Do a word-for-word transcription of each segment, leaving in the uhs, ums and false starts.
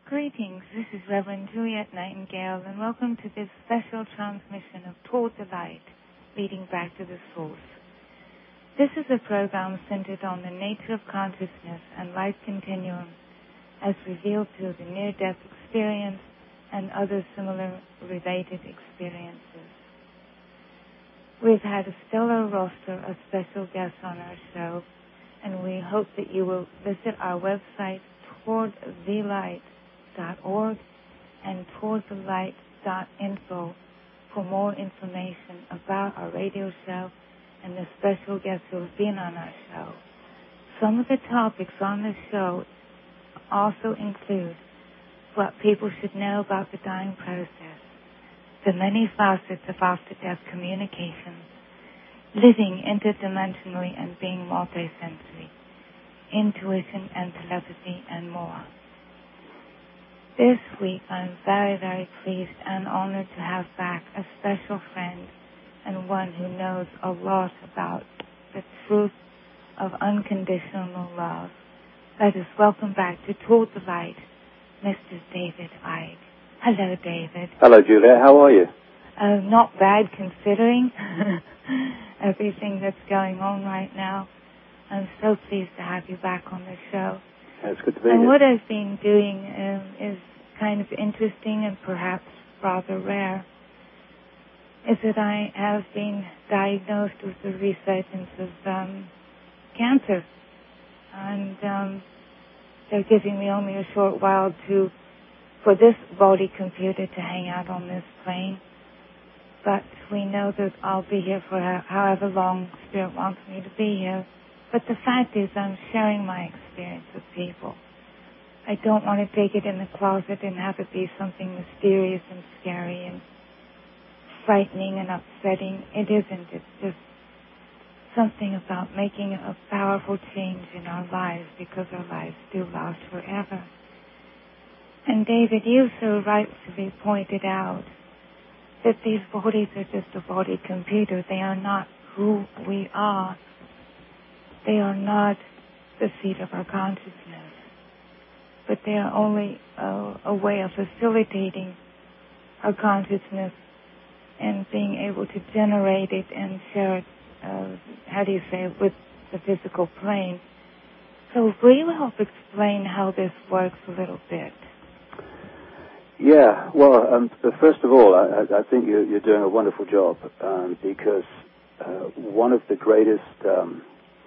Greetings, this is Reverend Juliet Nightingale, and welcome to this special transmission of Toward the Light, leading back to the source. This is a program centered on the nature of consciousness and life continuum as revealed through the near-death experience and other similar related experiences. We've had a stellar roster of special guests on our show, and we hope that you will visit our website, toward the light dot org and toward the light dot info for more information about our radio show and the special guests who have been on our show. Some of the topics on the show also include what people should know about the dying process, the many facets of after-death communications, living interdimensionally and being multisensory, intuition and telepathy, and more. This week, I'm very, very pleased and honored to have back a special friend and one who knows a lot about the truth of unconditional love. Let us welcome back to Toward the Light, Mister David Icke. Hello, David. Hello, Julia. How are you? Uh, not bad, considering everything that's going on right now. I'm so pleased to have you back on the show. Yeah, it's good to be and here. what I've been doing um, is kind of interesting and perhaps rather rare, is that I have been diagnosed with the resurgence of um, cancer. And um, they're giving me only a short while to, for this body computer to hang out on this plane. But we know that I'll be here for however long Spirit wants me to be here. But the fact is, I'm sharing my experience with people. I don't want to take it in the closet and have it be something mysterious and scary and frightening and upsetting. It isn't. It's just something about making a powerful change in our lives, because our lives do last forever. And David, you so rightfully pointed out that these bodies are just a body computer. They are not who we are. They are not the seat of our consciousness, but they are only a, a way of facilitating our consciousness and being able to generate it and share it, uh, how do you say it, with the physical plane. So will you help explain how this works a little bit? Yeah, well, um, first of all, I, I think you're, you're doing a wonderful job um, because uh, one of the greatest um,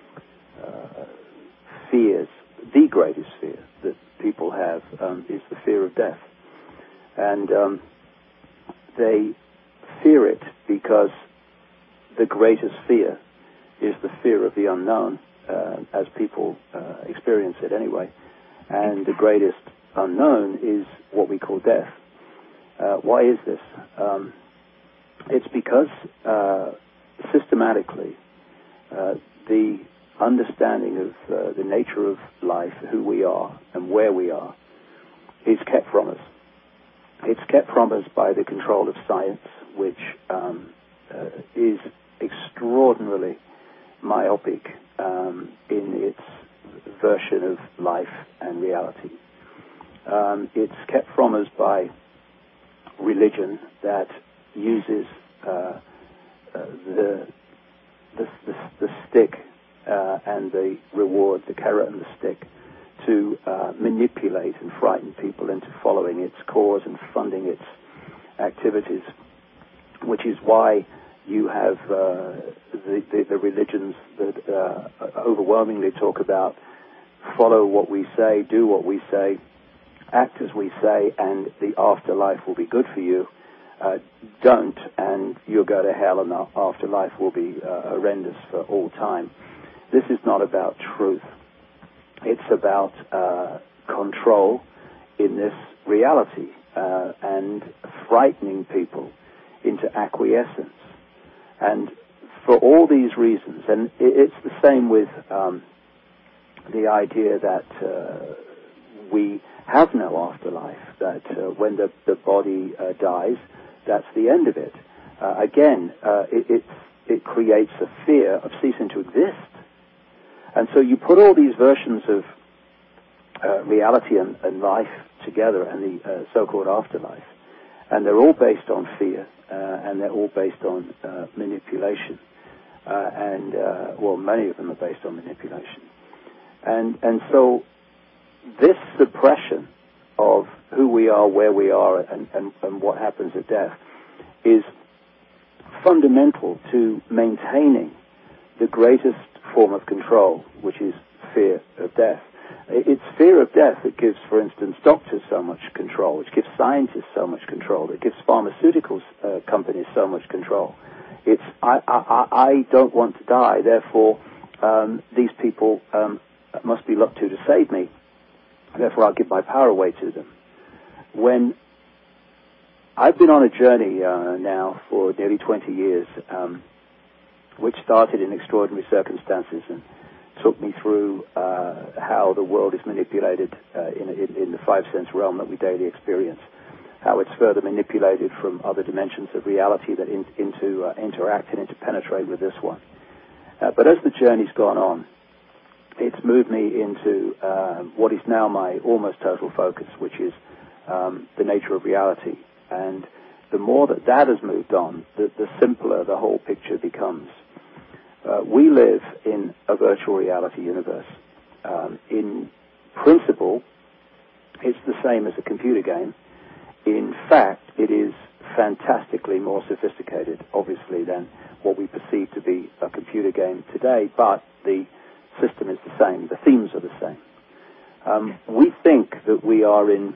Uh, fears, the greatest fear that people have um, is the fear of death. And um, they fear it because the greatest fear is the fear of the unknown, uh, as people uh, experience it anyway. And the greatest unknown is what we call death. Uh, why is this? Um, it's because uh, systematically uh, the understanding of uh, the nature of life, who we are and where we are, is kept from us. It's kept from us by the control of science, which um, uh, is extraordinarily myopic um, in its version of life and reality. Um, it's kept from us by religion that uses uh, uh, the, the, the, the stick Uh, and the reward, the carrot and the stick, to uh, manipulate and frighten people into following its cause and funding its activities, which is why you have uh, the, the, the religions that uh, overwhelmingly talk about follow what we say, do what we say, act as we say, and the afterlife will be good for you. Uh, don't, and you'll go to hell, and the afterlife will be uh, horrendous for all time. This is not about truth. It's about uh, control in this reality uh, and frightening people into acquiescence. And for all these reasons, and it's the same with um, the idea that uh, we have no afterlife, that uh, when the, the body uh, dies, that's the end of it. Uh, again, uh, it, it, it creates a fear of ceasing to exist. And so you put all these versions of uh, reality and, and life together and the uh, so-called afterlife. And they're all based on fear, uh, and they're all based on uh, manipulation. Uh, and, uh, well, many of them are based on manipulation. And, and so this suppression of who we are, where we are, and, and, and what happens at death is fundamental to maintaining the greatest form of control, which is fear of death. It's fear of death that gives, for instance, doctors so much control, which gives scientists so much control, that gives pharmaceuticals uh, companies so much control. It's, I, I, I don't want to die, therefore um, these people um, must be looked to to save me, therefore I'll give my power away to them. When I've been on a journey uh, now for nearly twenty years, um, which started in extraordinary circumstances and took me through uh, how the world is manipulated uh, in, in, in the five-sense realm that we daily experience, how it's further manipulated from other dimensions of reality that in, into uh, interact and interpenetrate with this one. Uh, but as the journey's gone on, it's moved me into uh, what is now my almost total focus, which is um, the nature of reality. And the more that that has moved on, the, the simpler the whole picture becomes. Uh, we live in a virtual reality universe. Um, in principle, it's the same as a computer game. In fact, it is fantastically more sophisticated, obviously, than what we perceive to be a computer game today, but the system is the same. The themes are the same. Um, we think that we are in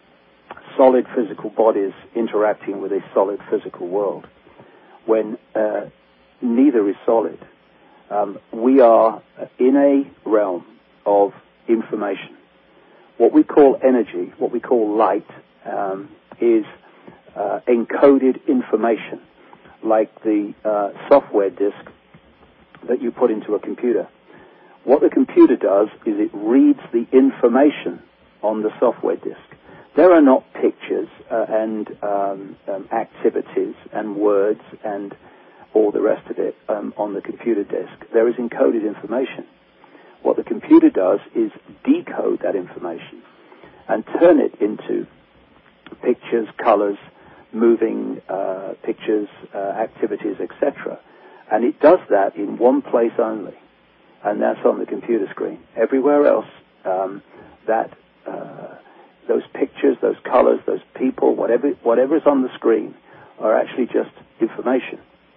solid physical bodies interacting with a solid physical world, when uh, neither is solid. Um, we are in a realm of information. What we call energy, what we call light, um, is uh, encoded information, like the uh, software disk that you put into a computer. What the computer does is it reads the information on the software disk. There are not pictures uh, and um, um, activities and words and all the rest of it um, on the computer disk. There is encoded information. What the computer does is decode that information and turn it into pictures, colors, moving uh, pictures, uh, activities, et cetera. And it does that in one place only, and that's on the computer screen. Everywhere else, um, that uh, those pictures, those colors, those people, whatever whatever is on the screen are actually just information.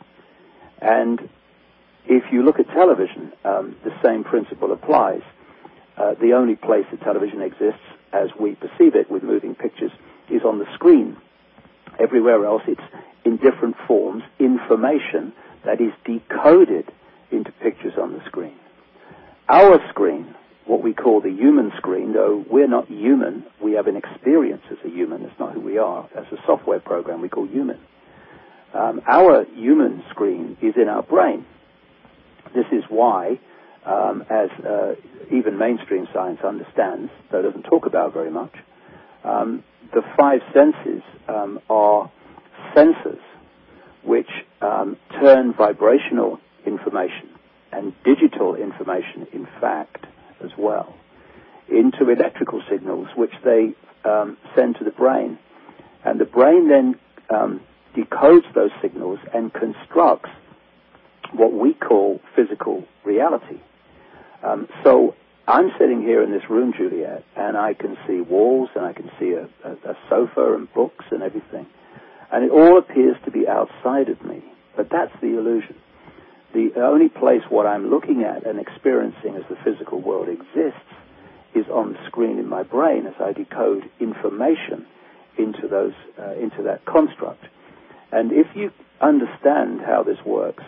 And if you look at television, um, the same principle applies. Uh, the only place that television exists as we perceive it with moving pictures is on the screen. Everywhere else it's in different forms, information that is decoded into pictures on the screen. Our screen, what we call the human screen, though we're not human, we have an experience as a human, that's not who we are. As a software program we call human. Um, our human screen is in our brain. This is why, um, as uh, even mainstream science understands, though it doesn't talk about very much, um, the five senses um, are sensors which um, turn vibrational information and digital information, in fact, as well, into electrical signals which they um, send to the brain. And the brain then um, decodes those signals and constructs what we call physical reality. Um, so I'm sitting here in this room, Juliet, and I can see walls, and I can see a, a, a sofa and books and everything. And it all appears to be outside of me. But that's the illusion. The only place what I'm looking at and experiencing as the physical world exists is on the screen in my brain as I decode information into those uh, into that construct. And if you understand how this works,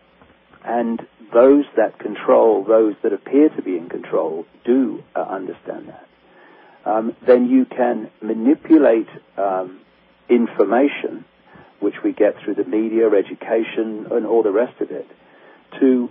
and those that control, those that appear to be in control, do uh, understand that, um, then you can manipulate um, information, which we get through the media, education, and all the rest of it, to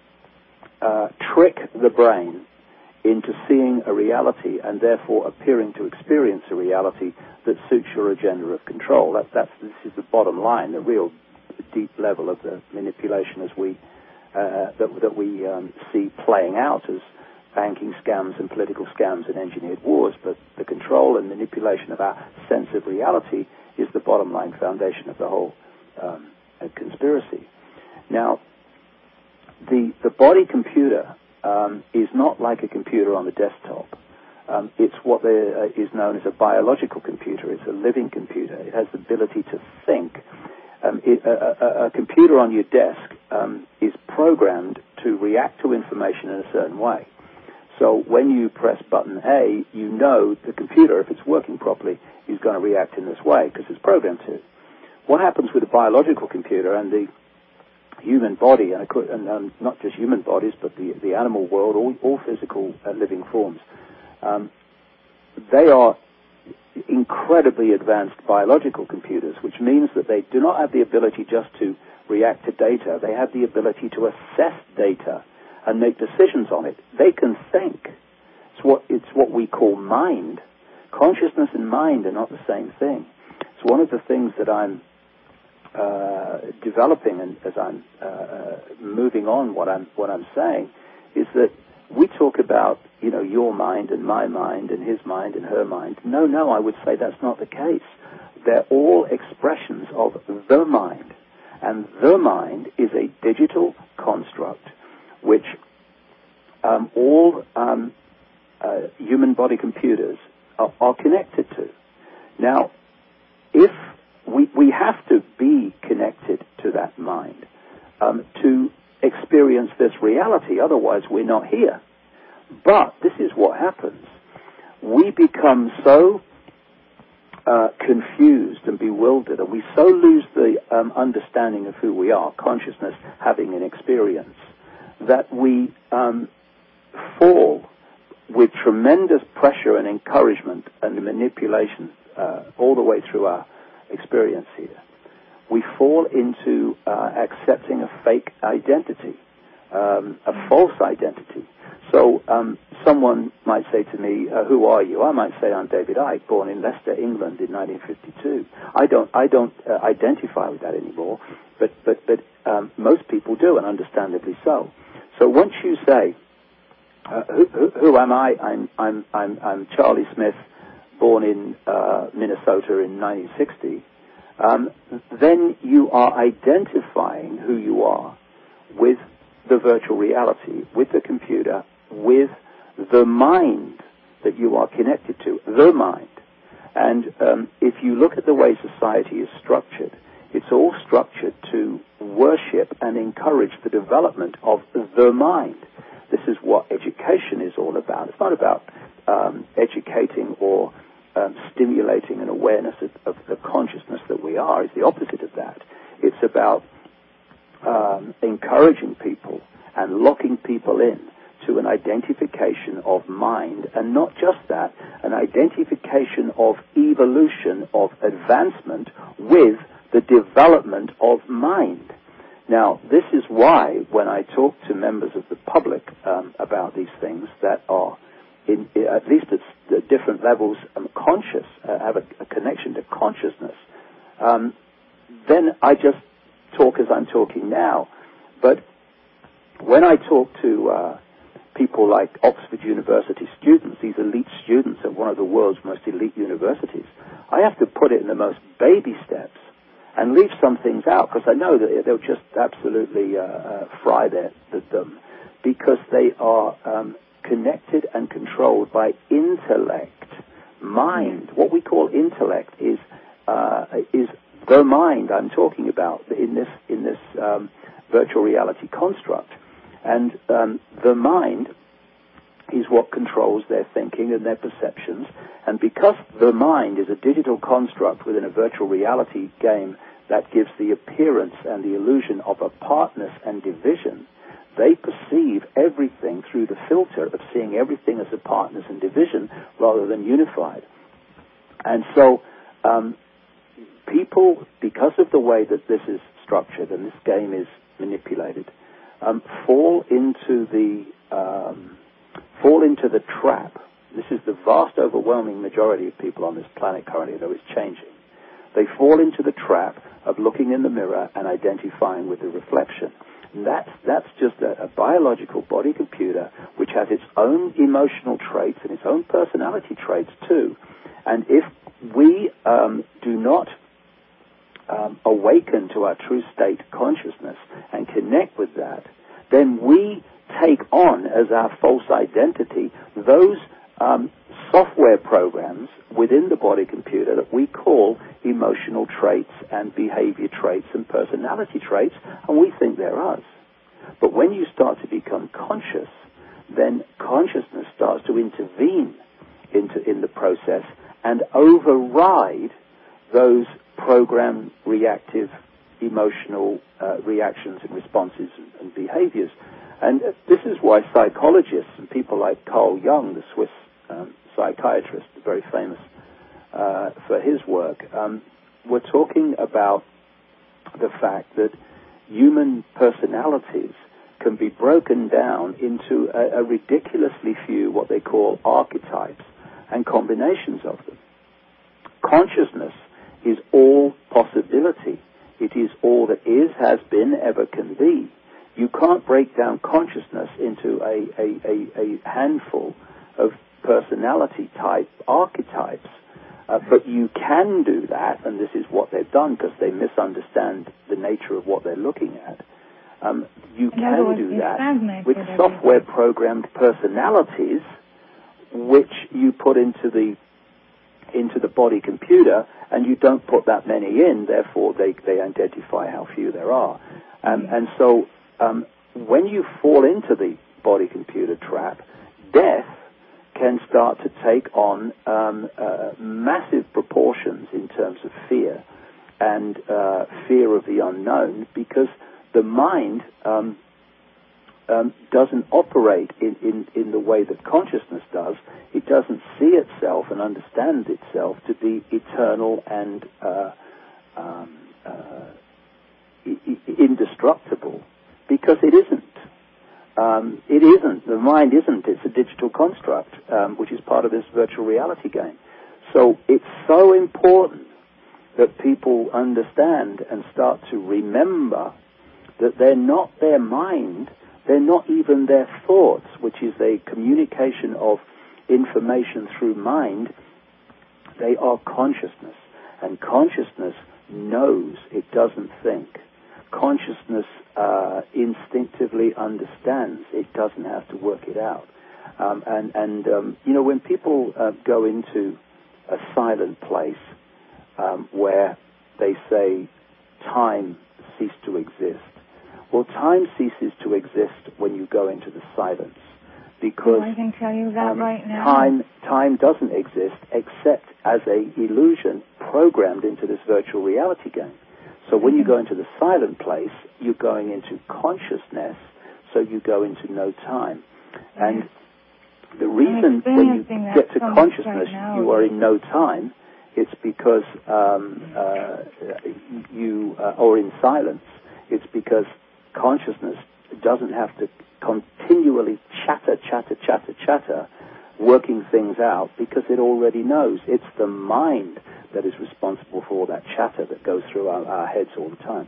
uh, trick the brain into seeing a reality and therefore appearing to experience a reality that suits your agenda of control. That, that's, this is the bottom line, the real deep level of the manipulation as we uh, that, that we um, see playing out as banking scams and political scams and engineered wars, but the control and manipulation of our sense of reality is the bottom line foundation of the whole um, conspiracy. Now, the the body computer um, is not like a computer on the desktop. Um, it's what there, uh, is known as a biological computer. It's a living computer. It has the ability to think. Um, it, a, a, a computer on your desk um, is programmed to react to information in a certain way. So when you press button A, you know the computer, if it's working properly, is going to react in this way because it's programmed to. What happens with a biological computer and the human body, and, and um, not just human bodies, but the, the animal world, all, all physical uh, living forms, um, they are incredibly advanced biological computers, which means that they do not have the ability just to react to data. They have the ability to assess data and make decisions on it. They can think. It's what, it's what we call mind. Consciousness and mind are not the same thing. It's one of the things that I'm uh, developing, and as I'm uh, moving on, what I'm what I'm saying is that we talk about, you know, your mind and my mind and his mind and her mind. No, no, I would say that's not the case. They're all expressions of the mind. And the mind is a digital construct which um, all um, uh, human body computers are, are connected to. Now, if we, we have to be connected to that mind um, to experience this reality, otherwise we're not here. But this is what happens. We become so uh, confused and bewildered, and we so lose the um, understanding of who we are, consciousness having an experience, that we um, fall with tremendous pressure and encouragement and manipulation uh, all the way through our experience here. We fall into uh, accepting a fake identity, um, a false identity. So um, someone might say to me, uh, "Who are you?" I might say, "I'm David Icke, born in Leicester, England, in nineteen fifty-two." I don't, I don't uh, identify with that anymore, but but but um, most people do, and understandably so. So once you say, uh, who, who, "Who am I?" I'm I'm I'm I'm Charlie Smith, born in uh, Minnesota in nineteen sixty. Um, then you are identifying who you are with the virtual reality, with the computer, with the mind that you are connected to, the mind. And um, if you look at the way society is structured, it's all structured to worship and encourage the development of the mind. This is what education is all about. It's not about um, educating or Um, stimulating an awareness of, of the consciousness that we are. Is the opposite of that. It's about um, encouraging people and locking people in to an identification of mind, and not just that, an identification of evolution, of advancement with the development of mind. Now, this is why when I talk to members of the public um, about these things that are In, at least at the different levels, um, conscious, uh, have a, a connection to consciousness, um, then I just talk as I'm talking now. But when I talk to uh, people like Oxford University students, these elite students at one of the world's most elite universities, I have to put it in the most baby steps and leave some things out, because I know that they'll just absolutely uh, uh, fry their, them, because they are Um, connected and controlled by intellect, mind. What we call intellect is uh, is the mind I'm talking about in this in this um, virtual reality construct, and um, the mind is what controls their thinking and their perceptions. And because the mind is a digital construct within a virtual reality game that gives the appearance and the illusion of apartness and division, they perceive everything through the filter of seeing everything as apartness and division rather than unified. And so um, people, because of the way that this is structured and this game is manipulated, um, fall into the um, fall into the trap. This is the vast, overwhelming majority of people on this planet currently, though it's changing. They fall into the trap of looking in the mirror and identifying with the reflection. And that's, that's just a, a biological body computer which has its own emotional traits and its own personality traits too. And if we um, do not um, awaken to our true state consciousness and connect with that, then we take on as our false identity those um, software programs within the body computer that we call emotional traits and behavior traits and personality traits, and we think they're us. But when you start to become conscious, then consciousness starts to intervene into in the process and override those program reactive emotional uh, reactions and responses and, and behaviors. And uh, this is why psychologists and people like Carl Jung, the Swiss um, psychiatrist, very famous uh, for his work, um, were talking about the fact that human personalities can be broken down into a, a ridiculously few what they call archetypes and combinations of them. Consciousness is all possibility. It is all that is, has been, ever can be. You can't break down consciousness into a, a, a, a handful of personality type archetypes. Uh, but you can do that, and this is what they've done because they misunderstand the nature of what they're looking at. Um, you can do that with software-programmed personalities, which you put into the into the body computer, and you don't put that many in. Therefore, they they identify how few there are, um, and so um, when you fall into the body computer trap, death can start to take on um, uh, massive proportions in terms of fear and uh, fear of the unknown, because the mind um, um, doesn't operate in, in, in the way that consciousness does. It doesn't see itself and understand itself to be eternal and uh, um, uh, indestructible, because it isn't. Um, it isn't. The mind isn't. It's a digital construct, um, which is part of this virtual reality game. So it's so important that people understand and start to remember that they're not their mind, they're not even their thoughts, which is a communication of information through mind. They are consciousness, and consciousness knows, it doesn't think. Consciousness uh, instinctively understands, it doesn't have to work it out. Um, and, and um, you know, when people uh, go into a silent place um, where they say time ceased to exist, well, time ceases to exist when you go into the silence, because oh, I can tell you that um, right now. time time doesn't exist except as a illusion programmed into this virtual reality game. So when you go into the silent place, you're going into consciousness, so you go into no time. And the reason when you get to consciousness, right you are in no time, it's because um, uh, you, uh, or in silence, it's because consciousness doesn't have to continually chatter, chatter, chatter, chatter, working things out, because it already knows. It's the mind that is responsible for all that chatter that goes through our, our heads all the time.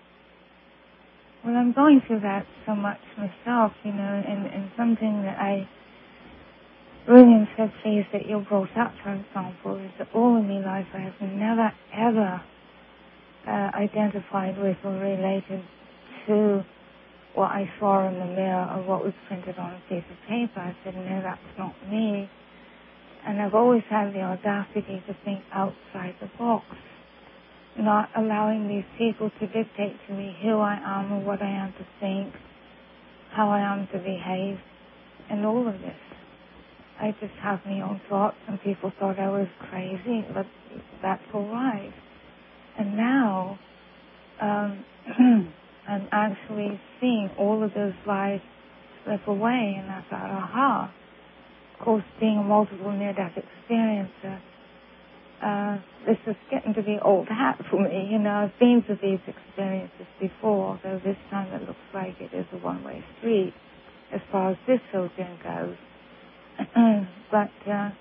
Well, I'm going through that so much myself, you know, and, and something that I really am so pleased that you brought up, for example, is that all of my life I have never, ever uh, identified with or related to what I saw in the mirror or what was printed on a piece of paper. I said, no, that's not me. And I've always had the audacity to think outside the box, not allowing these people to dictate to me who I am or what I am to think, how I am to behave, and all of this. I just have my own thoughts, and people thought I was crazy, but that's all right. And now um, I'm actually seeing all of those lies slip away, and I thought, aha. Of course, being a multiple near-death experiencer, uh, this is getting to be old hat for me. You know, I've been through these experiences before, although this time it looks like it is a one-way street as far as this filtering goes. But uh,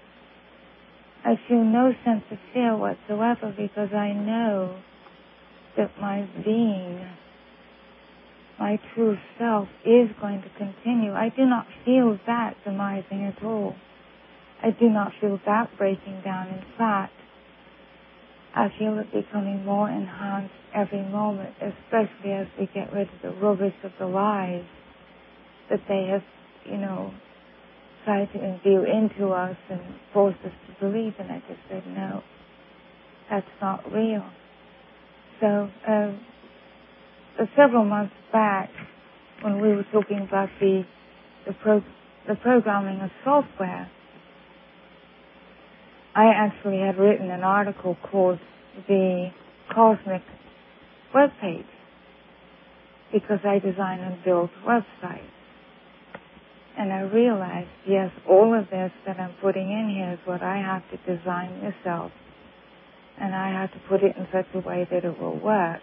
I feel no sense of fear whatsoever, because I know that my being my true self is going to continue. I do not feel that demising at all. I do not feel that breaking down. In fact, I feel it becoming more enhanced every moment, especially as we get rid of the rubbish of the lies that they have, you know, tried to imbue into us and force us to believe. And I just said, no, that's not real. So, uh, several months back, when we were talking about the the, pro, the programming of software, I actually had written an article called The Cosmic Web Page, because I design and build websites. And I realized, yes, all of this that I'm putting in here is what I have to design myself. And I have to put it in such a way that it will work.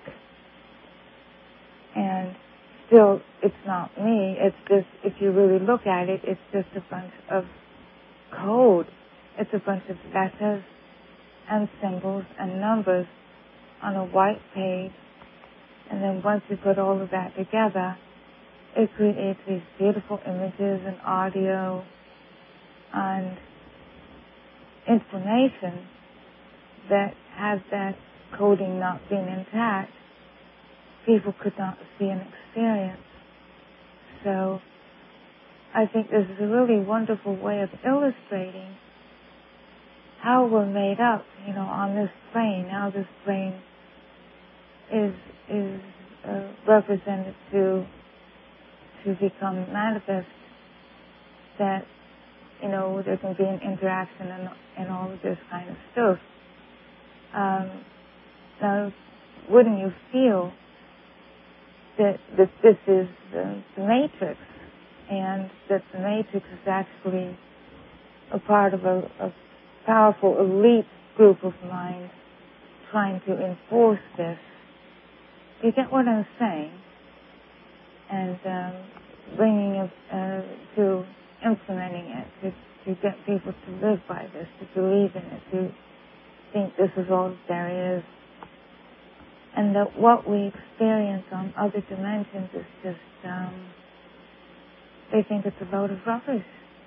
And still, it's not me. It's just, if you really look at it, it's just a bunch of code. It's a bunch of letters and symbols and numbers on a white page. And then once you put all of that together, it creates these beautiful images and audio and information that, had that coding not been intact, people could not see and experience. So I think this is a really wonderful way of illustrating how we're made up, you know, on this plane, how this plane is is uh, represented to to become manifest, that, you know, there can be an interaction and, and all of this kind of stuff. Um, now, wouldn't you feel that, that this is the, the matrix, and that the matrix is actually a part of a, a powerful elite group of minds trying to enforce this? You get what I'm saying? And um, bringing it uh, to implementing it, to, to get people to live by this, to believe in it, to think this is all there is. And that what we experience on other dimensions is just, um, they think it's a load of rubbish,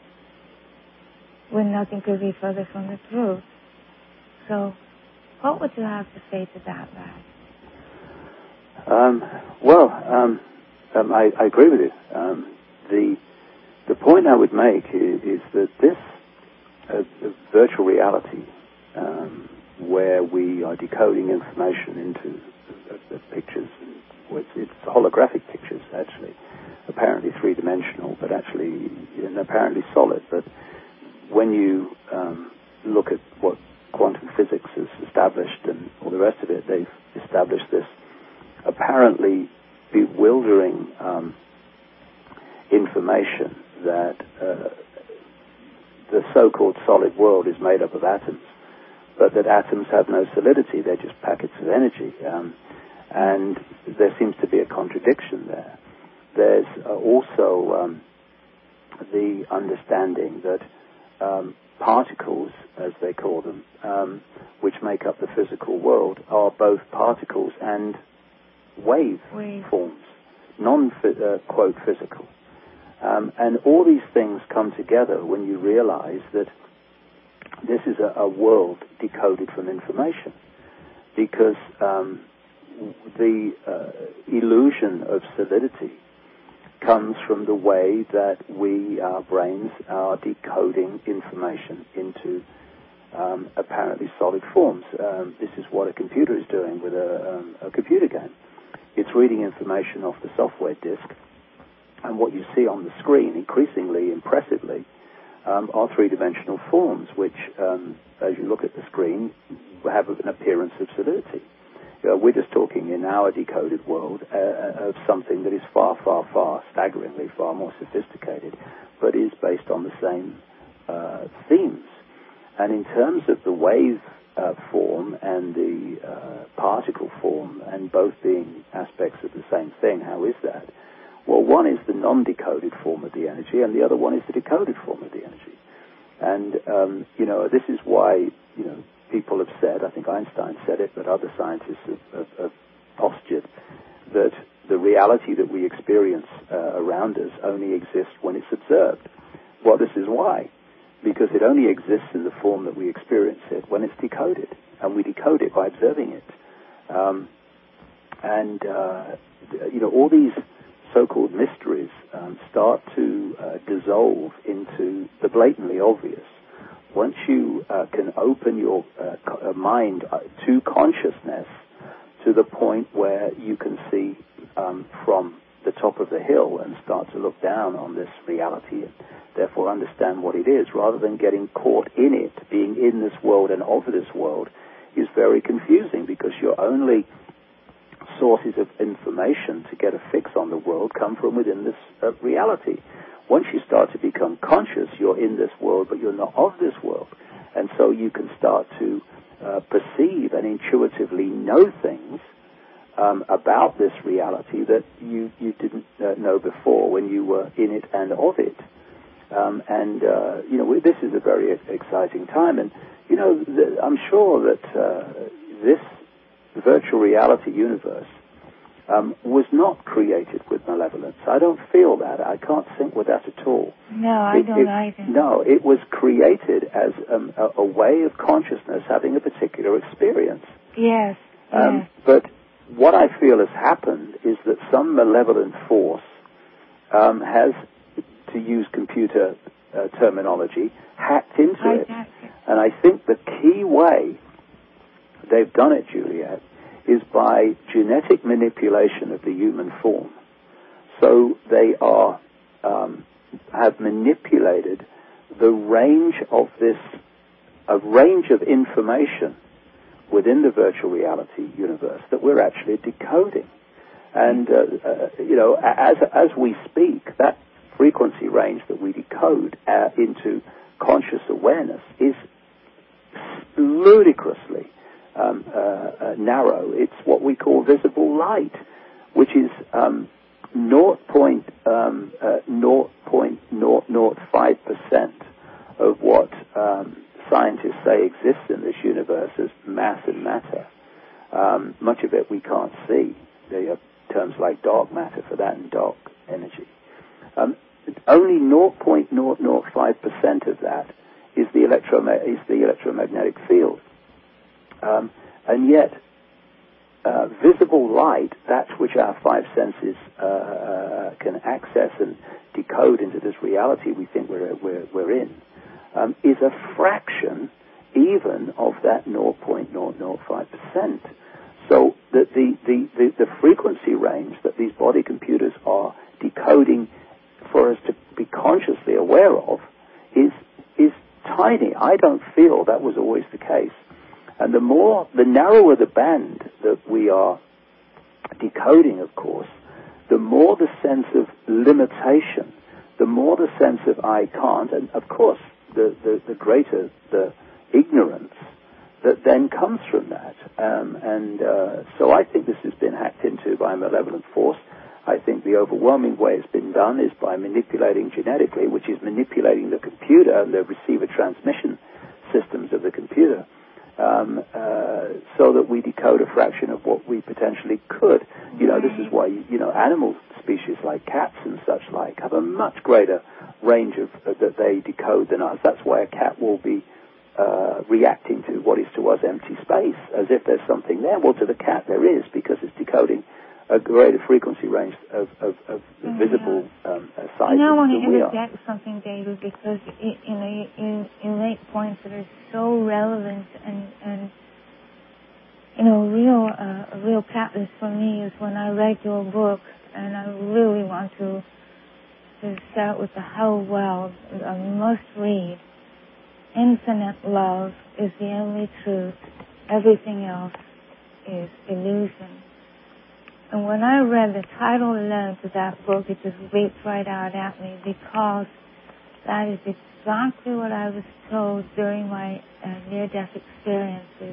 when nothing could be further from the truth. So, what would you have to say to that, Raj? Um, well, um, um, I, I agree with you. Um, the the point I would make is, is that this uh, virtual reality, um, where we are decoding information into uh, uh, pictures, it's, it's holographic pictures, actually, apparently three-dimensional, but actually and apparently solid. But when you um, look at what quantum physics has established and all the rest of it, they've established this apparently bewildering um, information that uh, the so-called solid world is made up of atoms, but that atoms have no solidity, they're just packets of energy. Um, and there seems to be a contradiction there. There's uh, also um, the understanding that um, particles, as they call them, um, which make up the physical world, are both particles and wave, wave. forms, non-quote uh, physical. Um, and all these things come together when you realize that this is a, a world decoded from information, because um, the uh, illusion of solidity comes from the way that we, our brains, are decoding information into um, apparently solid forms. Um, this is what a computer is doing with a, um, a computer game. It's reading information off the software disk, and what you see on the screen, increasingly impressively, um, are three-dimensional forms, which, um, as you look at the screen, have an appearance of solidity. You know, we're just talking in our decoded world uh, of something that is far, far, far, staggeringly far more sophisticated, but is based on the same uh, themes. And in terms of the wave uh, form and the uh, particle form, and both being aspects of the same thing, how is that? Well, one is the non-decoded form of the energy, and the other one is the decoded form of the energy. And, um, you know, this is why, you know, people have said, I think Einstein said it, but other scientists have, have, have postured that the reality that we experience uh, around us only exists when it's observed. Well, this is why. Because it only exists in the form that we experience it when it's decoded. And we decode it by observing it. Um, and, uh, you know, all these so-called mysteries um, start to uh, dissolve into the blatantly obvious. Once you uh, can open your uh, co- uh, mind uh, to consciousness to the point where you can see um, from the top of the hill and start to look down on this reality and therefore understand what it is, rather than getting caught in it, being in this world and of this world, is very confusing, because your only sources of information to get a fix on the world come from within this uh, reality. Once you start to become conscious, you're in this world, but you're not of this world. And so you can start to uh, perceive and intuitively know things um, about this reality that you, you didn't uh, know before when you were in it and of it. Um, and, uh, you know, this is a very exciting time. And, you know, th- I'm sure that uh, this virtual reality universe um, was not created with malevolence. I don't feel that. I can't think with that at all. No, I it, don't it, either. No, it was created as um, a, a way of consciousness having a particular experience. Yes, um, yes. But what I feel has happened is that some malevolent force um, has, to use computer uh, terminology, hacked into I it. it. And I think the key way they've done it, Juliet, is by genetic manipulation of the human form. So they are um, have manipulated the range of this, a range of information within the virtual reality universe that we're actually decoding. And, uh, uh, you know, as as we speak, that frequency range that we decode uh, into conscious awareness is ludicrously um, uh, uh, narrow. It's what we call visible light, which is um, zero point zero zero five percent of what um, scientists say exists in this universe as mass and matter. Um, much of it we can't see. There are terms like dark matter for that and dark energy. Um, only zero point zero zero five percent of that is the, electroma- is the electromagnetic field. Um, and yet, uh, visible light, that which our five senses uh, can access and decode into this reality we think we're, we're, we're in, um, is a fraction even of that zero point zero zero five percent. So the, the, the, the, the frequency range that these body computers are decoding for us to be consciously aware of is is tiny. I don't feel that was always the case. And the more, the narrower the band that we are decoding, of course, the more the sense of limitation, the more the sense of I can't, and of course, the, the, the greater the ignorance that then comes from that. Um, and uh, so I think this has been hacked into by a malevolent force. I think the overwhelming way it's been done is by manipulating genetically, which is manipulating the computer and the receiver transmission systems of the computer, um, uh, so that we decode a fraction of what we potentially could. You know, this is why, you know, animal species like cats and such like have a much greater range of uh, that they decode than us. That's why a cat will be uh, reacting to what is to us empty space, as if there's something there. Well, to the cat there is, because it's decoding a greater frequency range of, of, of yeah. visible um, sizes. And I want to than we are. interject something, David, because it, you know you, you make points that are so relevant, and, and you know, real uh, a real catalyst for me is when I read your book, and I really want to to start with the whole world. A must read. Infinite love is the only truth. Everything else is illusion. And when I read the title alone to that book, it just leaped right out at me, because that is exactly what I was told during my uh, near-death experiences.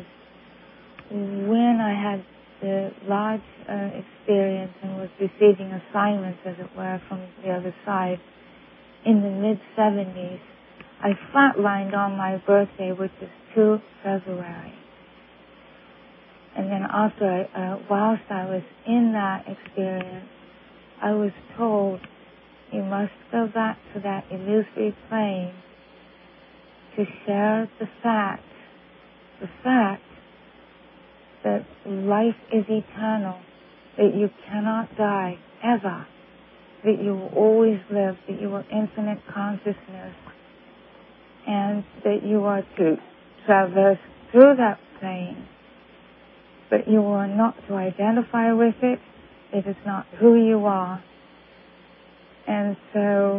When I had the large uh, experience and was receiving assignments, as it were, from the other side in the mid-seventies, I flatlined on my birthday, which is the second of February. And then after, uh, whilst I was in that experience, I was told you must go back to that illusory plane to share the fact, the fact that life is eternal, that you cannot die ever, that you will always live, that you are infinite consciousness, and that you are to traverse through that plane, but you are not to identify with it. It is not who you are. And so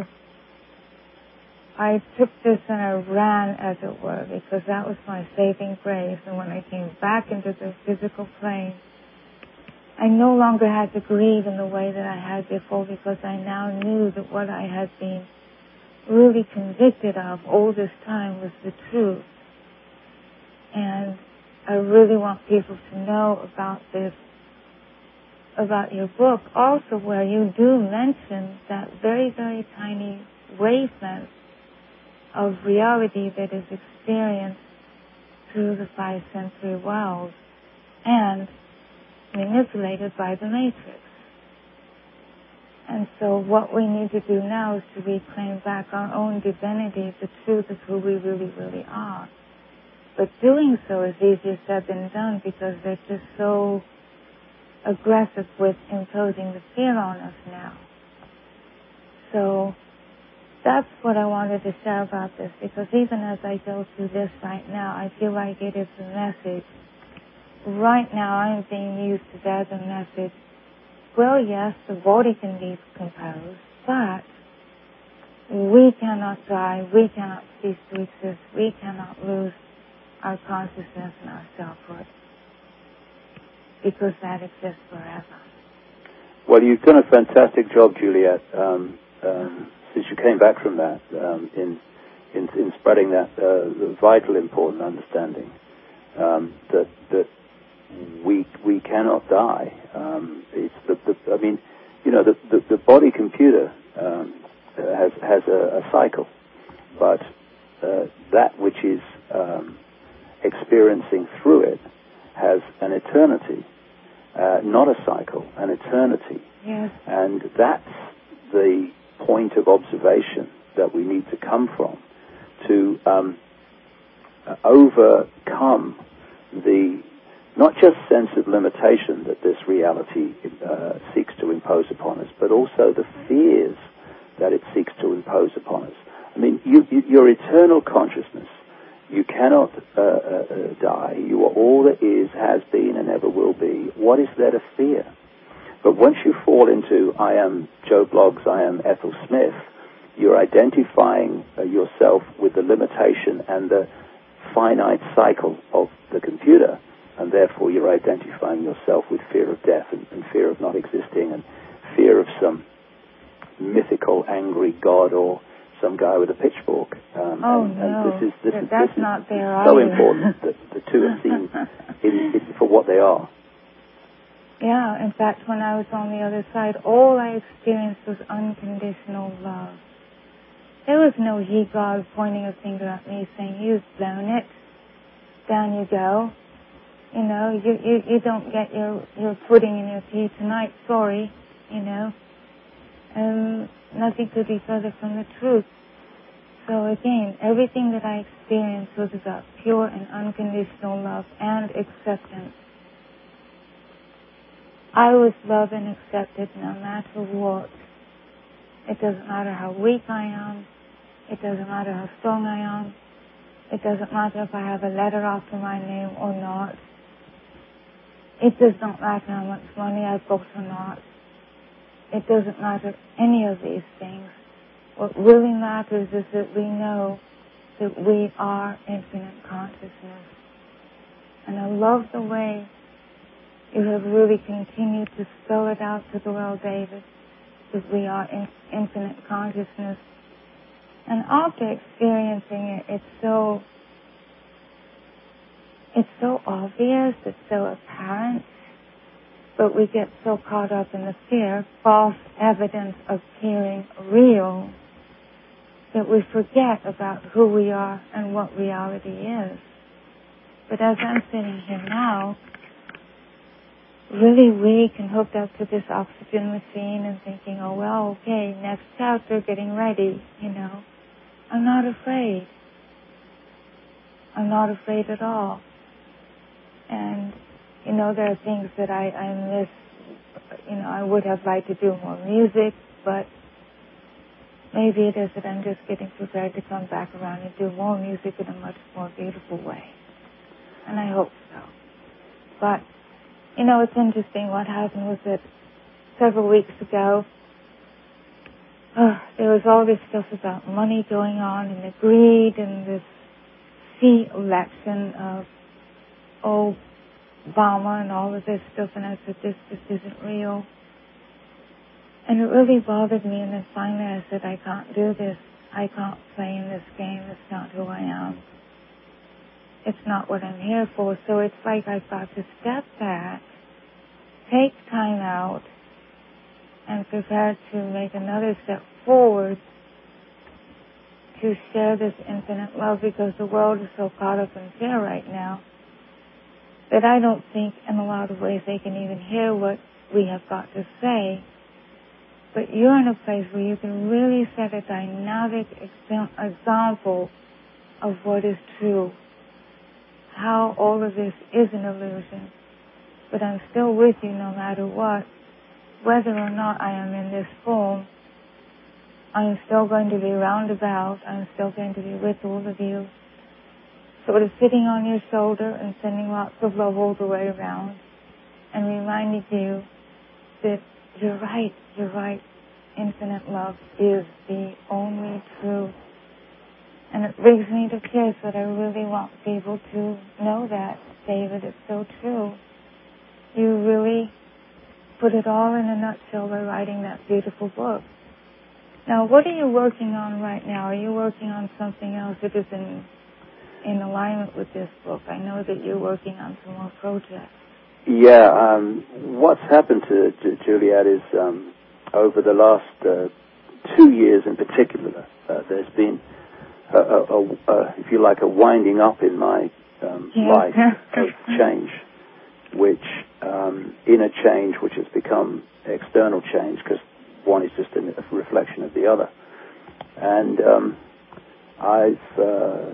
I took this and I ran, as it were, because that was my saving grace. And when I came back into the physical plane, I no longer had to grieve in the way that I had before, because I now knew that what I had been really convicted of all this time was the truth. And I really want people to know about this, about your book, also where you do mention that very, very tiny wavelength of reality that is experienced through the five sensory worlds and manipulated by the matrix. And so what we need to do now is to reclaim back our own divinity, the truth of who we really, really are. But doing so is easier said than done, because they're just so aggressive with imposing the fear on us now. So that's what I wanted to share about this, because even as I go through this right now, I feel like it is a message. Right now I'm being used as a message. Well, yes, the body can be composed, but we cannot die, we cannot cease to exist, we cannot lose our consciousness and our selfhood, because that exists forever. Well, you've done a fantastic job, Juliet, um, um, since you came back from that, um, in, in in spreading that uh, vital, important understanding um, that that we we cannot die. Um, it's the, the I mean, you know, the the, the body computer um, has has a, a cycle, but uh, that which is um, experiencing through it has an eternity, uh, not a cycle, an eternity. Yes. And that's the point of observation that we need to come from to um, uh, overcome the not just sense of limitation that this reality uh, seeks to impose upon us, but also the fears that it seeks to impose upon us. I mean, you, you, your eternal consciousness, you cannot uh, uh, die. You are all that is, has been, and ever will be. What is there to fear? But once you fall into, I am Joe Bloggs, I am Ethel Smith, you're identifying uh, yourself with the limitation and the finite cycle of the computer, and therefore you're identifying yourself with fear of death and, and fear of not existing and fear of some mythical, angry god or some guy with a pitchfork. Um, oh, and, no. and this is, this Th- is, that's this not is there so either. important that the two are seen in, in, for what they are. Yeah, in fact, when I was on the other side, all I experienced was unconditional love. There was no he god pointing a finger at me saying, you've blown it, down you go. You know, you, you, you don't get your, your pudding in your tea tonight, sorry, you know. Um, nothing could be further from the truth. So again, everything that I experienced was about pure and unconditional love and acceptance. I was loved and accepted no matter what. It doesn't matter how weak I am. It doesn't matter how strong I am. It doesn't matter if I have a letter after my name or not. It does not matter how much money I've got or not. It doesn't matter any of these things. What really matters is that we know that we are infinite consciousness. And I love the way you have really continued to spell it out to the world, David, that we are in infinite consciousness. And after experiencing it, it's so, it's so obvious, it's so apparent, but we get so caught up in the fear, false evidence appearing real, that we forget about who we are and what reality is. But as I'm sitting here now, really weak and hooked up to this oxygen machine and thinking, oh, well, okay, next chapter, getting ready, you know. I'm not afraid. I'm not afraid at all. And, you know, there are things that I, I miss. You know, I would have liked to do more music, but maybe it is that I'm just getting prepared to come back around and do more music in a much more beautiful way. And I hope so. But, you know, it's interesting. What happened was that several weeks ago, uh, there was all this stuff about money going on and the greed and this sea election of, oh, Obama and all of this stuff, and I said, this, this isn't real. And it really bothered me, and then finally I said, I can't do this. I can't play in this game. It's not who I am. It's not what I'm here for. So it's like I've got to step back, take time out, and prepare to make another step forward to share this infinite love, because the world is so caught up in fear right now that I don't think in a lot of ways they can even hear what we have got to say. But you're in a place where you can really set a dynamic example of what is true, how all of this is an illusion. But I'm still with you no matter what. Whether or not I am in this form, I'm still going to be roundabout. I'm still going to be with all of you, sort of sitting on your shoulder and sending lots of love all the way around and reminding you that you're right, you're right. Infinite love is the only truth. And it brings me to tears that I really want people to know that, David. It's so true. You really put it all in a nutshell by writing that beautiful book. Now, what are you working on right now? Are you working on something else that is in in alignment with this book? I know that you're working on some more projects. Yeah, um, what's happened to, to Juliet is um, over the last uh, two years in particular, uh, there's been, a, a, a, a, if you like, a winding up in my um, yeah. life of change, which, um, inner change, which has become external change, because one is just a reflection of the other. And um, I've uh,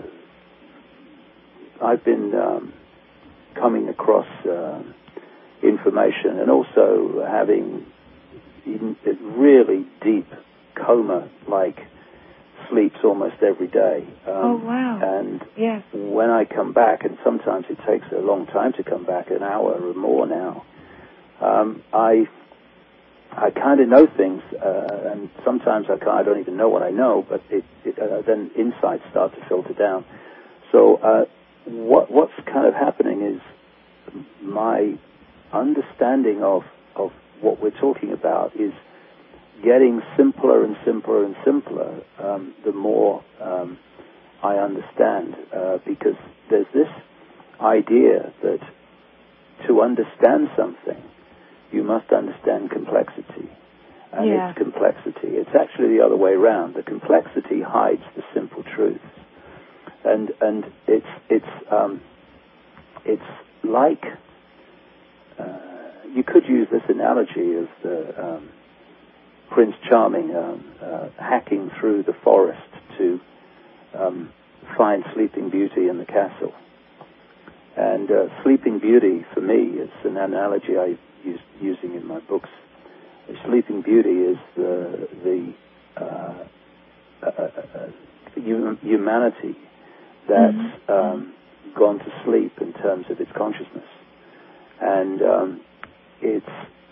I've been um, coming across uh, information and also having really deep coma-like sleeps almost every day. Um, oh, wow. And yes. when I come back, and sometimes it takes a long time to come back, an hour or more now, um, I I kind of know things, uh, and sometimes I, can't, I don't even know what I know, but it, it, uh, then insights start to filter down. So uh, what what's kind of happening is my understanding of, of what we're talking about is getting simpler and simpler and simpler um, the more um, I understand, uh, because there's this idea that to understand something, you must understand complexity. And yeah. its complexity. It's actually the other way around. The complexity hides the simple truths. And and it's it's um, it's like uh, you could use this analogy of the um, Prince Charming um, uh, hacking through the forest to um, find Sleeping Beauty in the castle. And uh, Sleeping Beauty, for me, is an analogy I use using in my books. Sleeping Beauty is the the uh, uh, uh, hum- humanity that's mm-hmm. um, gone to sleep in terms of its consciousness, and um, it's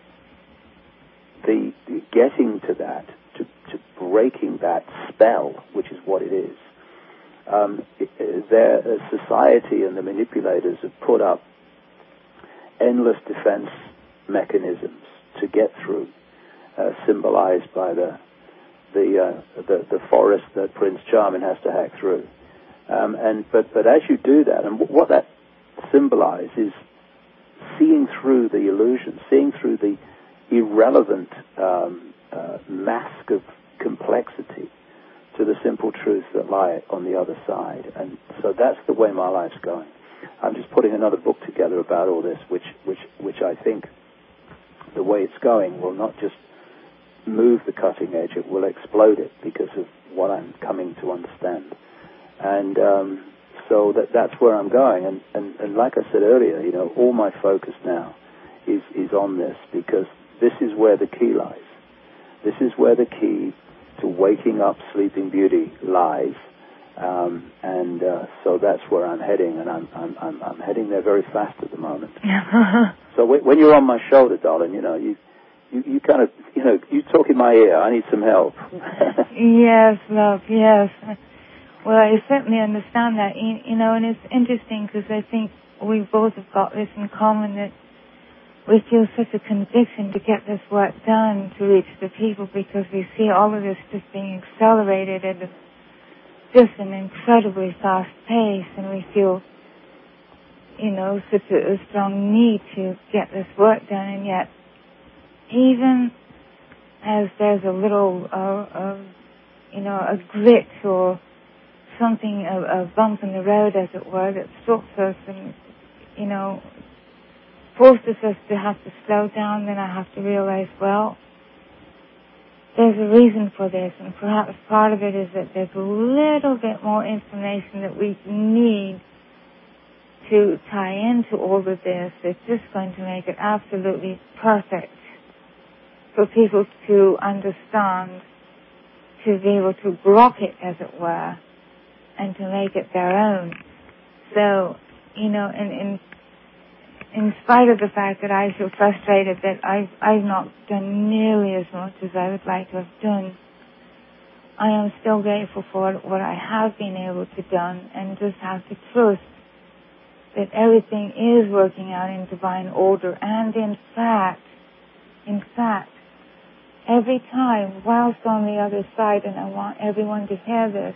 the, the getting to that, to, to breaking that spell, which is what it is. Um, it, their uh, society and the manipulators have put up endless defense mechanisms to get through, uh, symbolized by the the, uh, the the forest that Prince Charming has to hack through. Um, and but but as you do that, and w- what that symbolizes is seeing through the illusion, seeing through the irrelevant um, uh, mask of complexity to the simple truths that lie on the other side. And so that's the way my life's going. I'm just putting another book together about all this, which which which I think the way it's going will not just move the cutting edge, it will explode it because of what I'm coming to understand. And um, so that that's where I'm going. And, and, and like I said earlier, you know, all my focus now is, is on this, because this is where the key lies. This is where the key to waking up Sleeping Beauty lies. Um, and uh, so that's where I'm heading, and I'm, I'm, I'm, I'm heading there very fast at the moment. So w- when you're on my shoulder, darling, you know, you, you, you kind of, you know, you talk in my ear. I need some help. Yes, love, yes. Well, I certainly understand that, you, you know, and it's interesting because I think we both have got this in common, that we feel such a conviction to get this work done, to reach the people, because we see all of this just being accelerated at a, just an incredibly fast pace, and we feel, you know, such a, a strong need to get this work done, and yet even as there's a little, uh, uh, you know, a glitch or something, a, a bump in the road, as it were, that stops us and, you know, forces us to have to slow down, then I have to realize, well, there's a reason for this, and perhaps part of it is that there's a little bit more information that we need to tie into all of this. It's just going to make it absolutely perfect for people to understand, to be able to grok it, as it were, and to make it their own. So, you know, in, in in spite of the fact that I feel frustrated that I've, I've not done nearly as much as I would like to have done, I am still grateful for what I have been able to done, and just have to trust that everything is working out in divine order. And in fact, in fact, every time, whilst on the other side, and I want everyone to hear this,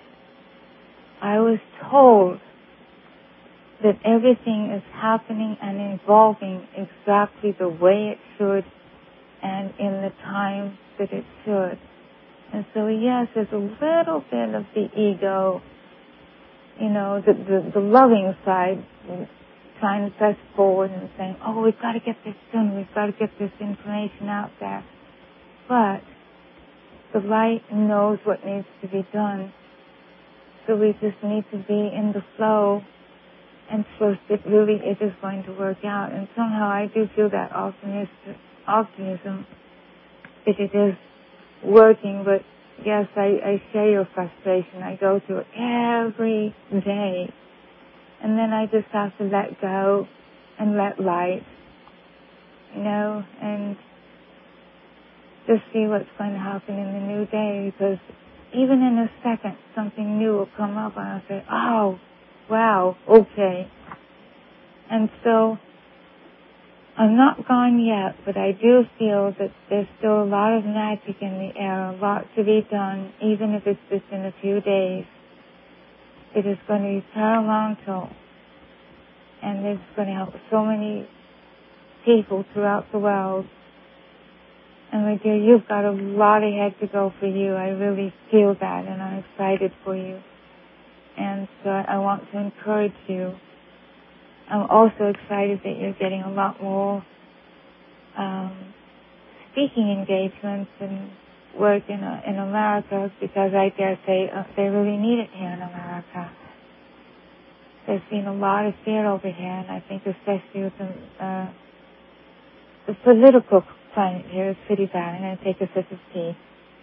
I was told that everything is happening and evolving exactly the way it should and in the time that it should. And so, yes, there's a little bit of the ego, you know, the, the, the loving side, trying to press forward and saying, oh, we've got to get this done, we've got to get this information out there. But the light knows what needs to be done. So we just need to be in the flow and trust that really it is going to work out. And somehow I do feel that optimism, optimism that it is working. But yes, I, I share your frustration. I go through it every day. And then I just have to let go and let light, you know, and just see what's going to happen in the new day. Because even in a second, something new will come up and I'll say, oh, wow, okay. And so, I'm not gone yet, but I do feel that there's still a lot of magic in the air, a lot to be done, even if it's just in a few days. It is going to be paramount, and it's going to help so many people throughout the world. And my dear, you've got a lot ahead to go for you. I really feel that, and I'm excited for you. And so I want to encourage you. I'm also excited that you're getting a lot more um, speaking engagements and work in uh, in America, because I dare say uh, they really need it here in America. There's been a lot of fear over here, and I think especially with the, uh, the political climate here is pretty bad. I'm going to take a sip of tea.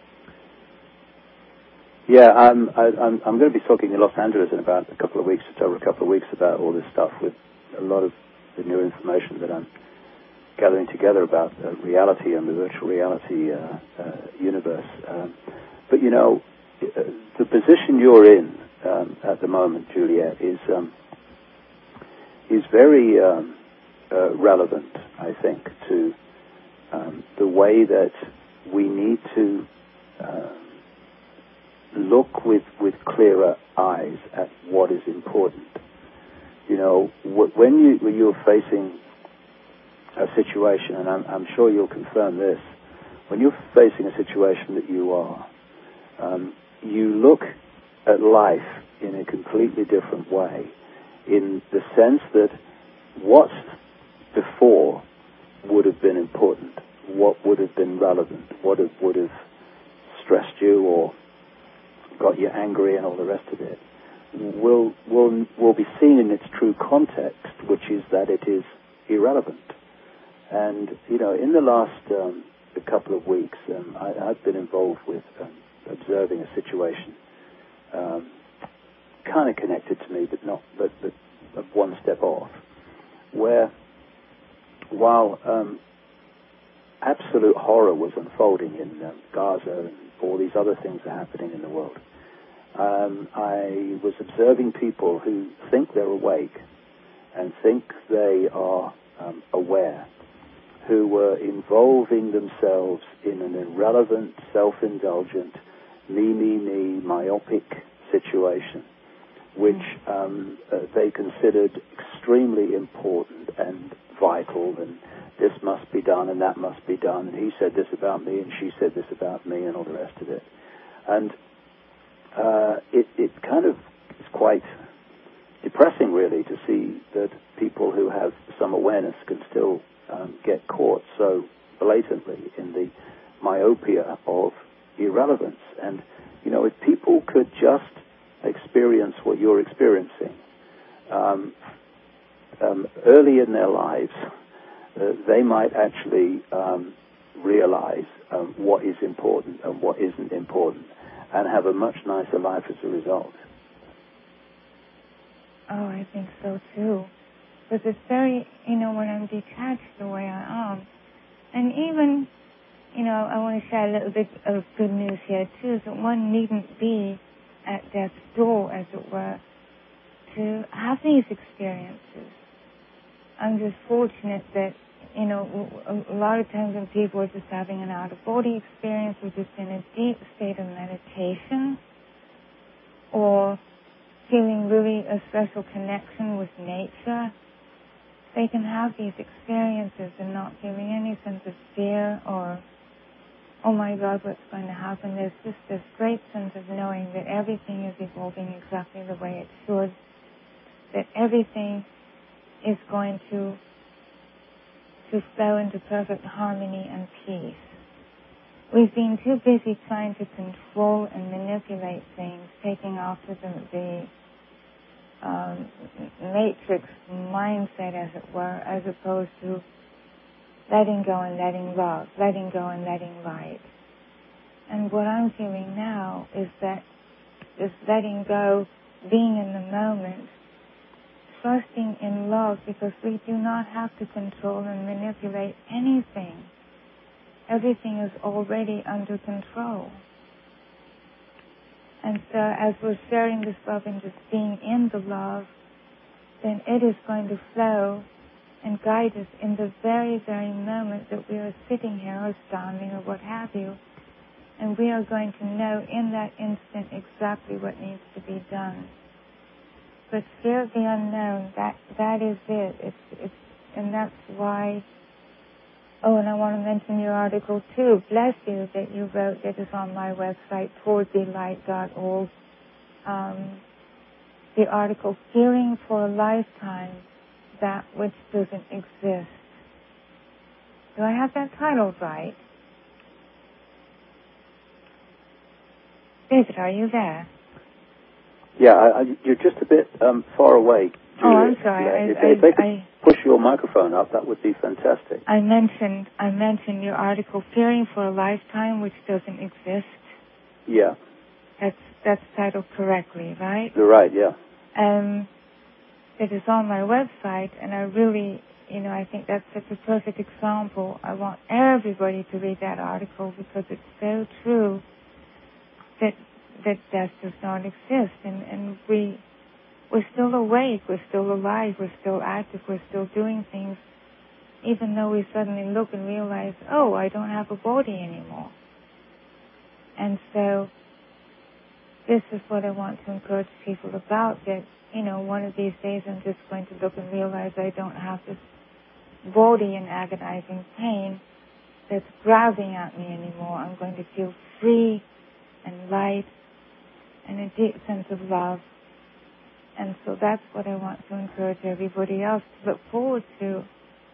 Yeah, I'm, I, I'm, I'm going to be talking in Los Angeles in about a couple of weeks, just over a couple of weeks, about all this stuff with a lot of the new information that I'm gathering together about uh, reality and the virtual reality uh, uh, universe. Um, but, you know, uh, the position you're in um, at the moment, Juliet, is um, is very um, uh, relevant, I think, to um, the way that we need to uh, look with, with clearer eyes at what is important. You know, wh- when, you, when you're facing a situation, and I'm, I'm sure you'll confirm this, when you're facing a situation that you are, um, you look at life in a completely different way, in the sense that what before would have been important what would have been relevant, what have, would have stressed you or got you angry and all the rest of it, will will will be seen in its true context, which is that it is irrelevant. And you know, in the last um, a couple of weeks, um, I, I've been involved with um, observing a situation, um, kind of connected to me, but not, but, but one step off, where while um, absolute horror was unfolding in um, Gaza and all these other things are happening in the world, um, I was observing people who think they're awake and think they are um, aware, who were involving themselves in an irrelevant, self-indulgent, me, me, me, myopic situation, which um, uh, they considered extremely important and vital, and this must be done and that must be done, and he said this about me and she said this about me and all the rest of it. And uh, it, it kind of is quite depressing, really, to see that people who have some awareness can still um, get caught so blatantly in the myopia of irrelevance. And, you know, if people could just experience what you're experiencing um, um, early in their lives, uh, they might actually um, realize um, what is important and what isn't important, and have a much nicer life as a result. Oh, I think so too. Because it's very, you know, when I'm detached the way I am, and even, you know, I want to share a little bit of good news here too, that one needn't be at death's door, as it were, to have these experiences. I'm just fortunate that, you know, a lot of times when people are just having an out-of-body experience or just in a deep state of meditation or feeling really a special connection with nature, they can have these experiences and not feeling any sense of fear or, oh my God, what's going to happen? There's just this great sense of knowing that everything is evolving exactly the way it should, that everything is going to to flow into perfect harmony and peace. We've been too busy trying to control and manipulate things, taking after the, the um, matrix mindset, as it were, as opposed to letting go and letting love, letting go and letting light. And what I'm feeling now is that this letting go, being in the moment, trusting in love, because we do not have to control and manipulate anything. Everything is already under control. And so as we're sharing this love and just being in the love, then it is going to flow and guide us in the very, very moment that we are sitting here or standing or what have you. And we are going to know in that instant exactly what needs to be done. But fear of the unknown, that that is it. It's it's and that's why. Oh, and I want to mention your article too. Bless you that you wrote. That is on my website, toward the light dot org. Um, the article, "Fearing for a Lifetime That Which Doesn't Exist." Do I have that title right? David, are you there? Yeah, I, I, you're just a bit um, far away, Julia. Oh, I'm sorry. Yeah, I, if, I, if they could I, push your microphone up, that would be fantastic. I mentioned I mentioned your article, "Fearing for a Lifetime Which Doesn't Exist." Yeah. That's that's titled correctly, right? You're right, yeah. Um, it is on my website, and I really, you know, I think that's such a perfect example. I want everybody to read that article because it's so true that that death does not exist, and, and we, we're still awake, we're still alive, we're still active, we're still doing things, even though we suddenly look and realize, oh, I don't have a body anymore. And so this is what I want to encourage people about, that, you know, one of these days I'm just going to look and realize I don't have this body in agonizing pain that's grabbing at me anymore. I'm going to feel free and light and a deep sense of love. And so that's what I want to encourage everybody else to look forward to,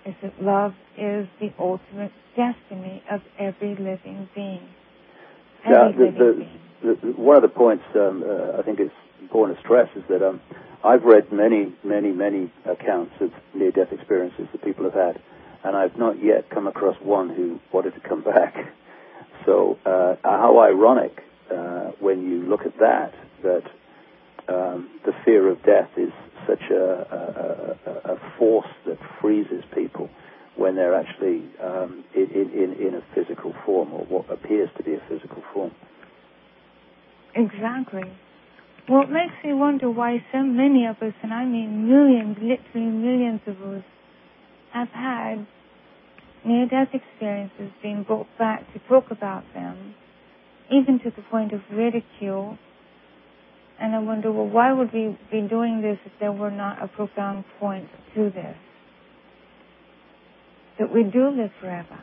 is that love is the ultimate destiny of every living being. Every yeah, the, living the, being. The, the, one of the points um, uh, I think it's important to stress is that um, I've read many, many, many accounts of near-death experiences that people have had, and I've not yet come across one who wanted to come back. So uh, how ironic uh, when you look at that, that um, the fear of death is such a, a, a force that freezes people when they're actually um, in, in, in a physical form, or what appears to be a physical form. Exactly. Well, it makes me wonder why so many of us, and I mean millions, literally millions of us, have had near-death experiences, being brought back to talk about them, even to the point of ridicule. And I wonder, well, why would we be doing this if there were not a profound point to this? That we do live forever.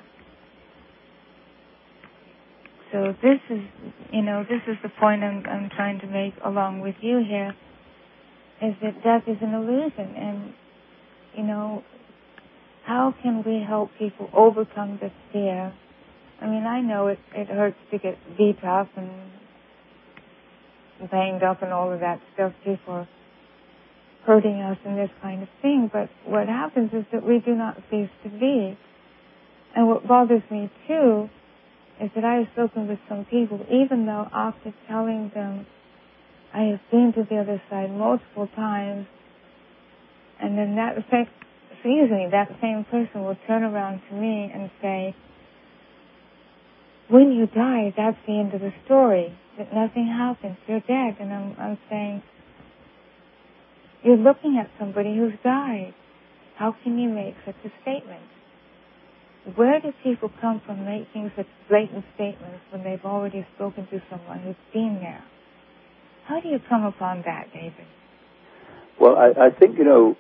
So this is, you know, this is the point I'm, I'm trying to make along with you here, is that death is an illusion. And, you know, how can we help people overcome the fear? I mean, I know it, it hurts to get beat up and banged up and all of that stuff, people hurting us and this kind of thing. But what happens is that we do not cease to be. And what bothers me, too, is that I have spoken with some people, even though after telling them I have been to the other side multiple times, and then that same, excuse me, that same person will turn around to me and say, when you die, that's the end of the story, that nothing happens, you're dead. And I'm, I'm saying, you're looking at somebody who's died. How can you make such a statement? Where do people come from making such blatant statements when they've already spoken to someone who's been there? How do you come upon that, David? Well, I, I think, you know,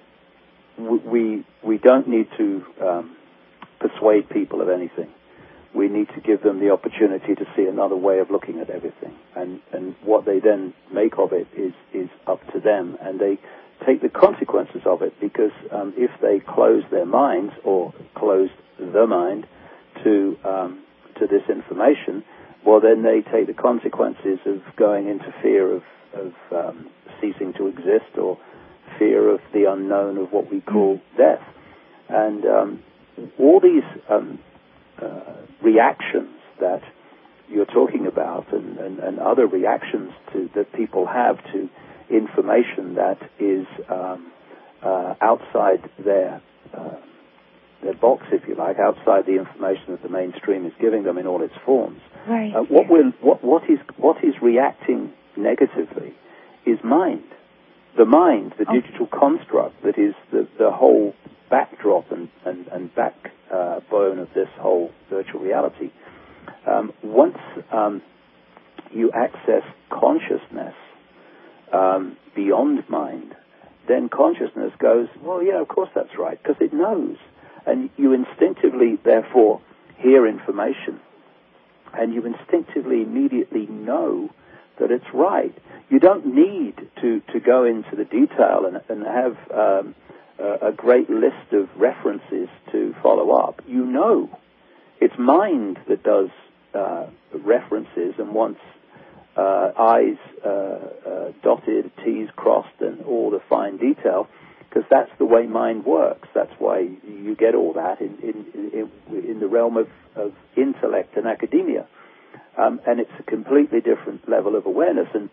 we we don't need to um, persuade people of anything. We need to give them the opportunity to see another way of looking at everything. And, and what they then make of it is, is up to them. And they take the consequences of it, because um, if they close their minds, or close the mind to um, to this information, well, then they take the consequences of going into fear of, of um, ceasing to exist, or fear of the unknown of what we call death. And um, all these um, uh, reactions that you're talking about, and, and, and other reactions to, that people have to information that is um, uh, outside their uh, their box, if you like, outside the information that the mainstream is giving them in all its forms. Right. Uh, what will what what is what is reacting negatively is mind. The mind, the okay. digital construct that is the, the whole backdrop and, and, and backbone uh, of this whole virtual reality. Um, once um, you access consciousness um, beyond mind, then consciousness goes, well, yeah, of course that's right, because it knows. And you instinctively, therefore, hear information, and you instinctively, immediately know that it's right. You don't need to, to go into the detail and, and have um, a, a great list of references to follow up. You know. It's mind that does uh, references and wants uh, I's uh, uh, dotted, T's crossed, and all the fine detail, because that's the way mind works. That's why you get all that in, in, in, in the realm of, of intellect and academia. Um, and it's a completely different level of awareness. And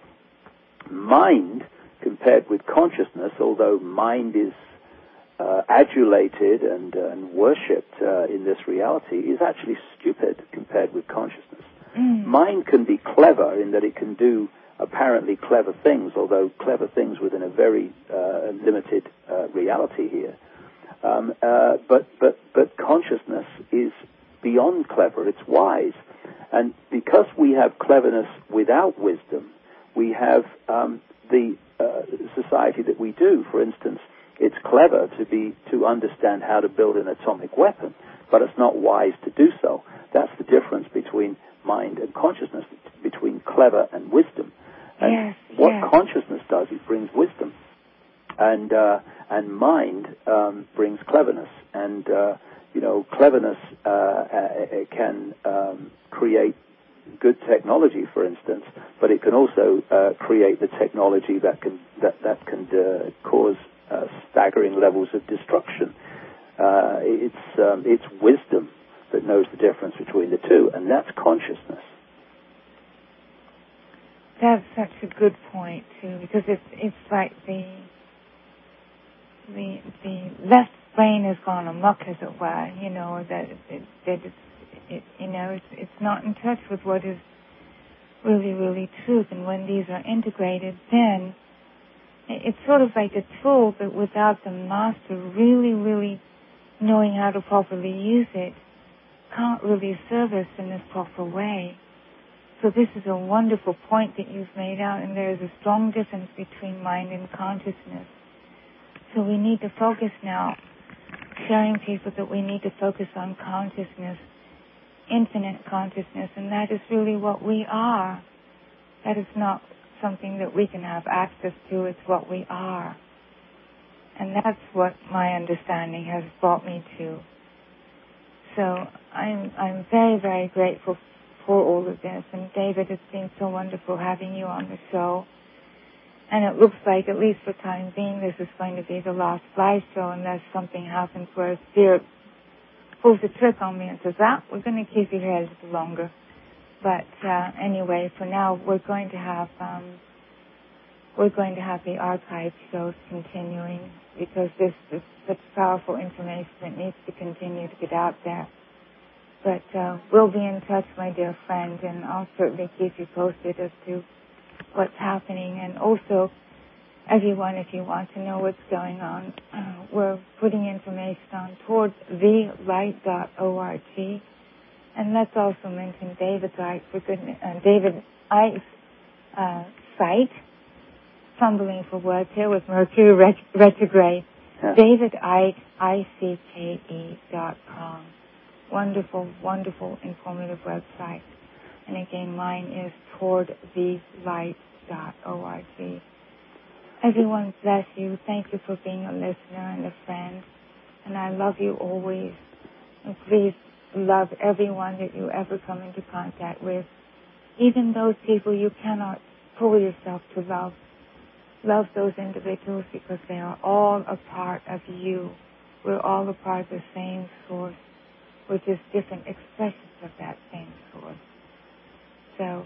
mind, compared with consciousness, although mind is uh, adulated and, uh, and worshipped uh, in this reality, is actually stupid compared with consciousness. Mm. Mind can be clever in that it can do apparently clever things, although clever things within a very uh, limited uh, reality here. Um, uh, but, but, but consciousness is beyond clever. It's wise. And because we have cleverness without wisdom, we have um, the uh, society that we do. For instance, it's clever to be to understand how to build an atomic weapon, but it's not wise to do so. That's the difference between mind and consciousness, between clever and wisdom. And yes, what yes. consciousness does, it brings wisdom. And uh, and mind um, brings cleverness. And, uh, you know, cleverness uh, uh, can um, create good technology, for instance, but it can also uh, create the technology that can that that can uh, cause uh, staggering levels of destruction. Uh, it's um, it's wisdom that knows the difference between the two, and that's consciousness. That's such a good point too, because it's it's like the the the left brain has gone amok, as it were. You know that it, that it's it, you know it's it's not in touch with what is really really truth. And when these are integrated, then it's sort of like a tool, but without the master really really knowing how to properly use it, can't really serve us in this proper way. So this is a wonderful point that you've made out, and there is a strong difference between mind and consciousness. So we need to focus now, showing people that we need to focus on consciousness, infinite consciousness, and that is really what we are. That is not something that we can have access to, it's what we are. And that's what my understanding has brought me to. So I'm I'm very, very grateful for all of this. And David, it's been so wonderful having you on the show. And it looks like, at least for the time being, this is going to be the last live show unless something happens where Spirit pulls a trick on me and says, ah, we're going to keep you here a little longer. But uh, anyway, for now, we're going to have um, we're going to have the archive shows continuing, because this is such powerful information that needs to continue to get out there. But uh, we'll be in touch, my dear friend, and I'll certainly keep you posted as to what's happening. And also, everyone, if you want to know what's going on, uh, we're putting information on towards the light dot org. And let's also mention David's Ike, for goodness, uh, David Ike's uh, site. Fumbling for words here with Mercury ret- retrograde. Yeah. David Ike, I C K E dot com. Wonderful, wonderful, informative website. And again, mine is toward the light dot org. Everyone bless you. Thank you for being a listener and a friend. And I love you always. And please love everyone that you ever come into contact with. Even those people you cannot pull yourself to love. Love those individuals, because they are all a part of you. We're all a part of the same source. We're just different expressions of that same source. So,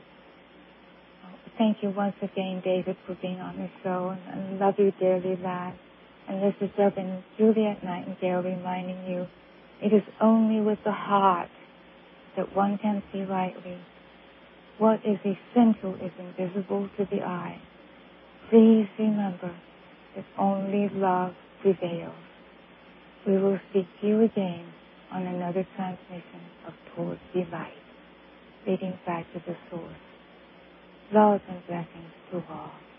thank you once again, David, for being on the show. And I love you dearly, lad. And this is Reverend Juliet Nightingale reminding you, it is only with the heart that one can see rightly. What is essential is invisible to the eye. Please remember that only love prevails. We will speak to you again on another transmission of Towards the Light, leading back to the source. Love and blessings to all.